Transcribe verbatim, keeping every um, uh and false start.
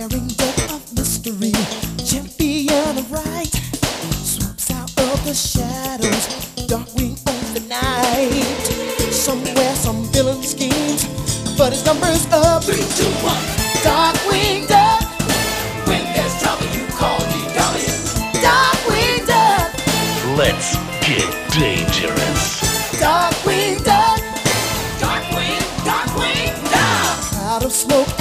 daring depth of mystery, champion of right, swoops out of the shadows, Darkwing owns the night. Somewhere some villain schemes, but his number's up. Three, two, one. Darkwing Duck. When there's trouble, you call D W. Darkwing Duck. Let's get dangerous. Darkwing Duck. Darkwing, Darkwing Duck. Cloud of smoke